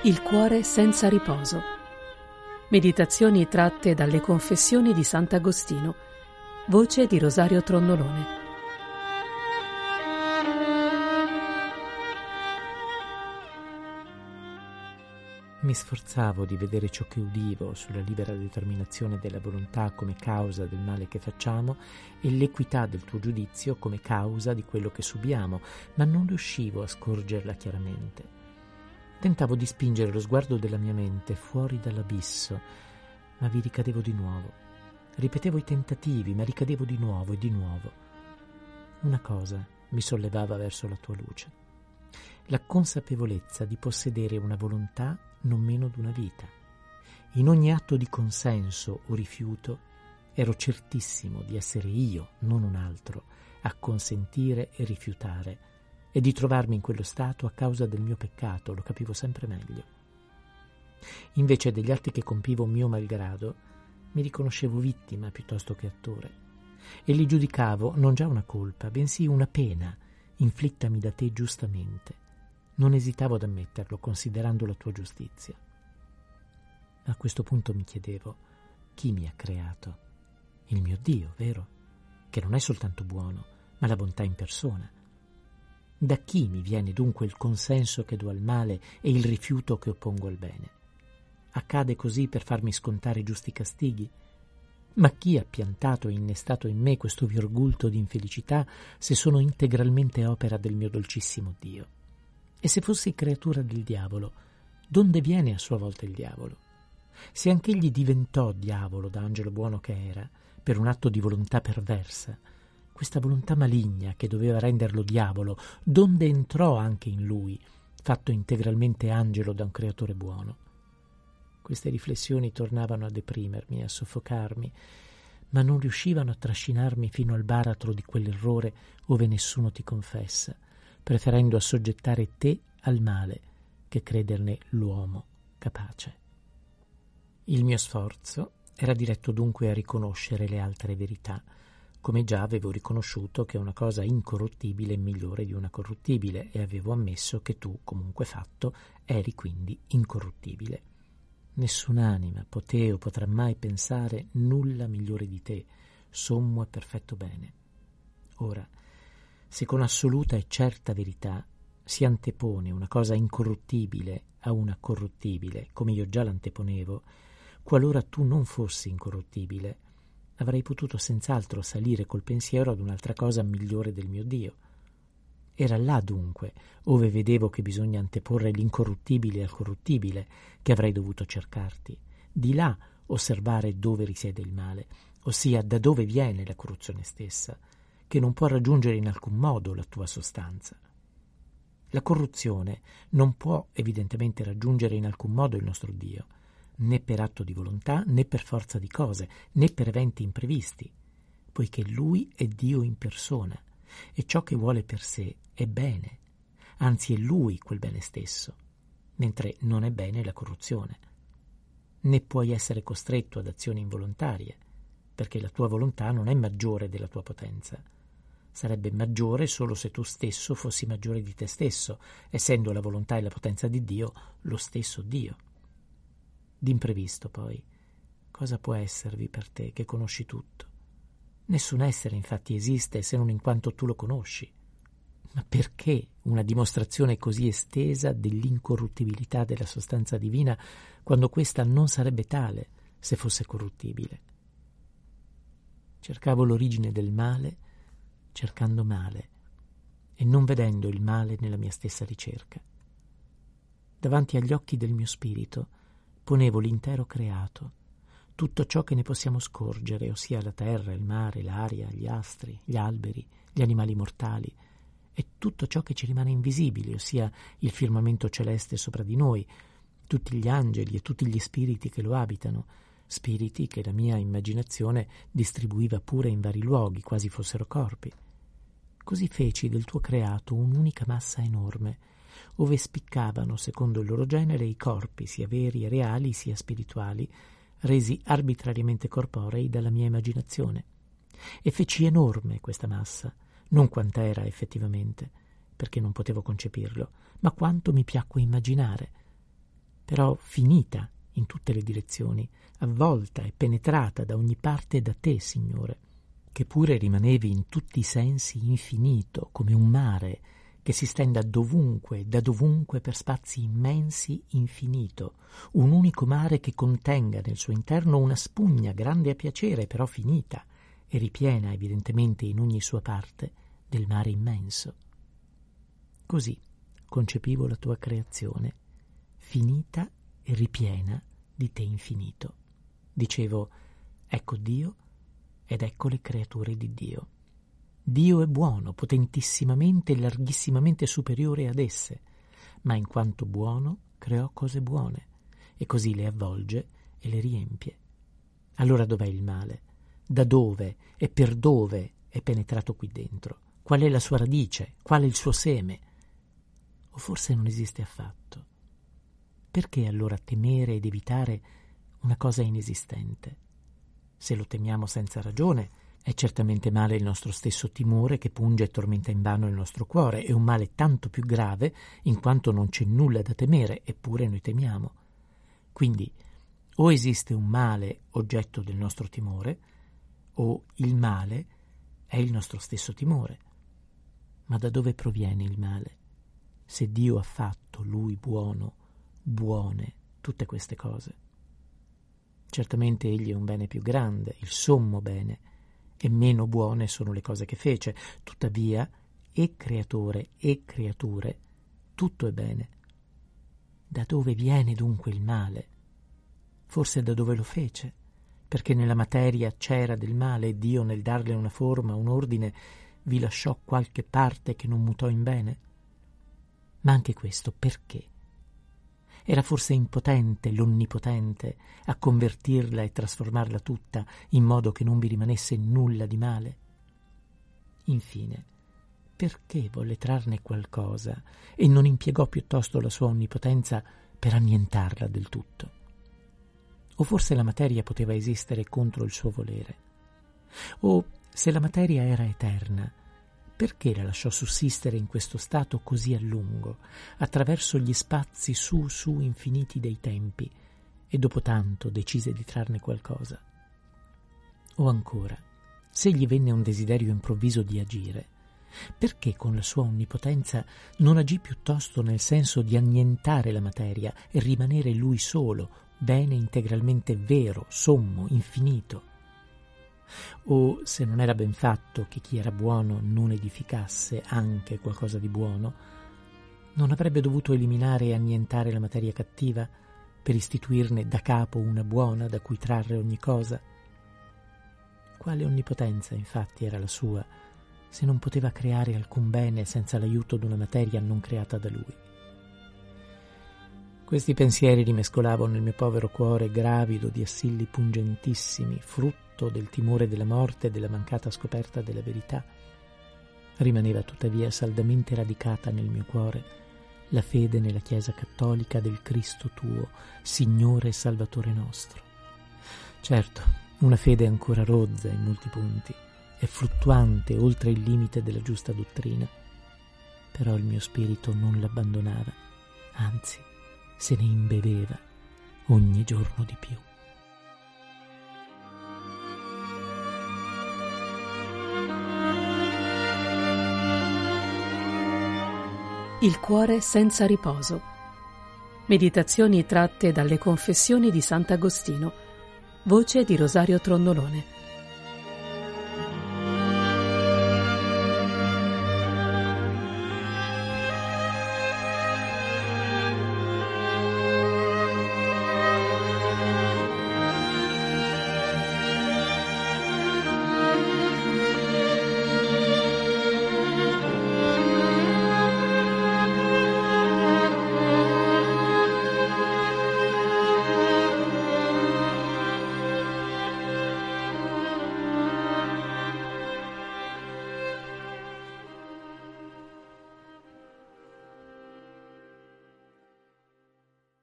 Il cuore senza riposo. Meditazioni tratte dalle Confessioni di Sant'Agostino. Voce di Rosario Trondolone. Mi sforzavo di vedere ciò che udivo sulla libera determinazione della volontà come causa del male che facciamo e l'equità del tuo giudizio come causa di quello che subiamo, ma non riuscivo a scorgerla chiaramente. Tentavo di spingere lo sguardo della mia mente fuori dall'abisso, ma vi ricadevo di nuovo. Ripetevo i tentativi, ma ricadevo di nuovo e di nuovo. Una cosa mi sollevava verso la tua luce: la consapevolezza di possedere una volontà non meno d'una vita. In ogni atto di consenso o rifiuto ero certissimo di essere io, non un altro, a consentire e rifiutare, e di trovarmi in quello stato a causa del mio peccato, lo capivo sempre meglio. Invece degli atti che compivo mio malgrado, mi riconoscevo vittima piuttosto che attore, e li giudicavo non già una colpa, bensì una pena inflittami da te giustamente. Non esitavo ad ammetterlo, considerando la tua giustizia. A questo punto mi chiedevo: chi mi ha creato? Il mio Dio, vero? Che non è soltanto buono, ma la bontà in persona. Da chi mi viene dunque il consenso che do al male e il rifiuto che oppongo al bene? Accade così per farmi scontare giusti castighi? Ma chi ha piantato e innestato in me questo virgulto di infelicità se sono integralmente opera del mio dolcissimo Dio? E se fossi creatura del diavolo, donde viene a sua volta il diavolo? Se anch'egli diventò diavolo da angelo buono che era, per un atto di volontà perversa, questa volontà maligna che doveva renderlo diavolo, donde entrò anche in lui, fatto integralmente angelo da un creatore buono? Queste riflessioni tornavano a deprimermi, a soffocarmi, ma non riuscivano a trascinarmi fino al baratro di quell'errore ove nessuno ti confessa, preferendo assoggettare te al male che crederne l'uomo capace. Il mio sforzo era diretto dunque a riconoscere le altre verità, come già avevo riconosciuto che una cosa incorruttibile è migliore di una corruttibile, e avevo ammesso che tu, comunque fatto, eri quindi incorruttibile. Nessun'anima poté o potrà mai pensare nulla migliore di te, sommo e perfetto bene. Ora, se con assoluta e certa verità si antepone una cosa incorruttibile a una corruttibile, come io già l'anteponevo, qualora tu non fossi incorruttibile, avrei potuto senz'altro salire col pensiero ad un'altra cosa migliore del mio Dio. Era là dunque, ove vedevo che bisogna anteporre l'incorruttibile al corruttibile, che avrei dovuto cercarti. Di là osservare dove risiede il male, ossia da dove viene la corruzione stessa, che non può raggiungere in alcun modo la tua sostanza. La corruzione non può evidentemente raggiungere in alcun modo il nostro Dio, né per atto di volontà, né per forza di cose, né per eventi imprevisti, poiché Lui è Dio in persona, e ciò che vuole per sé è bene, anzi è Lui quel bene stesso, mentre non è bene la corruzione. Né puoi essere costretto ad azioni involontarie, perché la tua volontà non è maggiore della tua potenza. Sarebbe maggiore solo se tu stesso fossi maggiore di te stesso, essendo la volontà e la potenza di Dio lo stesso Dio. D'imprevisto, poi, cosa può esservi per te che conosci tutto? Nessun essere, infatti, esiste se non in quanto tu lo conosci. Ma perché una dimostrazione così estesa dell'incorruttibilità della sostanza divina, quando questa non sarebbe tale se fosse corruttibile? Cercavo l'origine del male, cercando male, e non vedendo il male nella mia stessa ricerca. Davanti agli occhi del mio spirito ponevo l'intero creato, tutto ciò che ne possiamo scorgere, ossia la terra, il mare, l'aria, gli astri, gli alberi, gli animali mortali, e tutto ciò che ci rimane invisibile, ossia il firmamento celeste sopra di noi, tutti gli angeli e tutti gli spiriti che lo abitano, spiriti che la mia immaginazione distribuiva pure in vari luoghi, quasi fossero corpi. Così feci del tuo creato un'unica massa enorme, ove spiccavano, secondo il loro genere, i corpi, sia veri e reali, sia spirituali, resi arbitrariamente corporei dalla mia immaginazione. E feci enorme questa massa, non quant'era effettivamente, perché non potevo concepirlo, ma quanto mi piacque immaginare. però finita in tutte le direzioni, avvolta e penetrata da ogni parte da te, Signore, che pure rimanevi in tutti i sensi infinito, come un mare che si stenda dovunque, da dovunque per spazi immensi, infinito, un unico mare che contenga nel suo interno una spugna grande a piacere, però finita e ripiena evidentemente in ogni sua parte del mare immenso. Così concepivo la tua creazione, finita e ripiena di te infinito. Dicevo, ecco Dio ed ecco le creature di Dio. Dio è buono, potentissimamente e larghissimamente superiore ad esse, ma in quanto buono creò cose buone e così le avvolge e le riempie. Allora dov'è il male? Da dove e per dove è penetrato qui dentro? Qual è la sua radice? Qual è il suo seme? O forse non esiste affatto? Perché allora temere ed evitare una cosa inesistente? Se lo temiamo senza ragione, è certamente male il nostro stesso timore che punge e tormenta invano il nostro cuore, è un male tanto più grave in quanto non c'è nulla da temere, eppure noi temiamo. Quindi o esiste un male oggetto del nostro timore, o il male è il nostro stesso timore. Ma da dove proviene il male? Se Dio ha fatto, Lui buono, buone, tutte queste cose. Certamente Egli è un bene più grande, il sommo bene, e meno buone sono le cose che fece. Tuttavia, e creatore e creature, tutto è bene. Da dove viene dunque il male? Forse da dove lo fece? Perché nella materia c'era del male e Dio, nel darle una forma, un ordine, vi lasciò qualche parte che non mutò in bene? Ma anche questo perché? Era forse impotente l'Onnipotente a convertirla e trasformarla tutta in modo che non vi rimanesse nulla di male? Infine, perché volle trarne qualcosa e non impiegò piuttosto la sua onnipotenza per annientarla del tutto? O forse la materia poteva esistere contro il suo volere? O, se la materia era eterna, perché la lasciò sussistere in questo stato così a lungo, attraverso gli spazi su infiniti dei tempi, e dopo tanto decise di trarne qualcosa? O ancora, se gli venne un desiderio improvviso di agire, perché con la sua onnipotenza non agì piuttosto nel senso di annientare la materia e rimanere lui solo, bene integralmente vero, sommo, infinito? O, se non era ben fatto che chi era buono non edificasse anche qualcosa di buono, non avrebbe dovuto eliminare e annientare la materia cattiva per istituirne da capo una buona da cui trarre ogni cosa? Quale onnipotenza infatti era la sua, se non poteva creare alcun bene senza l'aiuto d'una materia non creata da lui? Questi pensieri rimescolavo nel mio povero cuore gravido di assilli pungentissimi, frutto del timore della morte e della mancata scoperta della verità. Rimaneva tuttavia saldamente radicata nel mio cuore la fede nella Chiesa cattolica del Cristo tuo, Signore e Salvatore nostro. Certo, una fede ancora rozza in molti punti e fluttuante oltre il limite della giusta dottrina, però il mio spirito non l'abbandonava, anzi se ne imbeveva ogni giorno di più. Il cuore senza riposo. Meditazioni tratte dalle Confessioni di Sant'Agostino. Voce di Rosario Trondolone.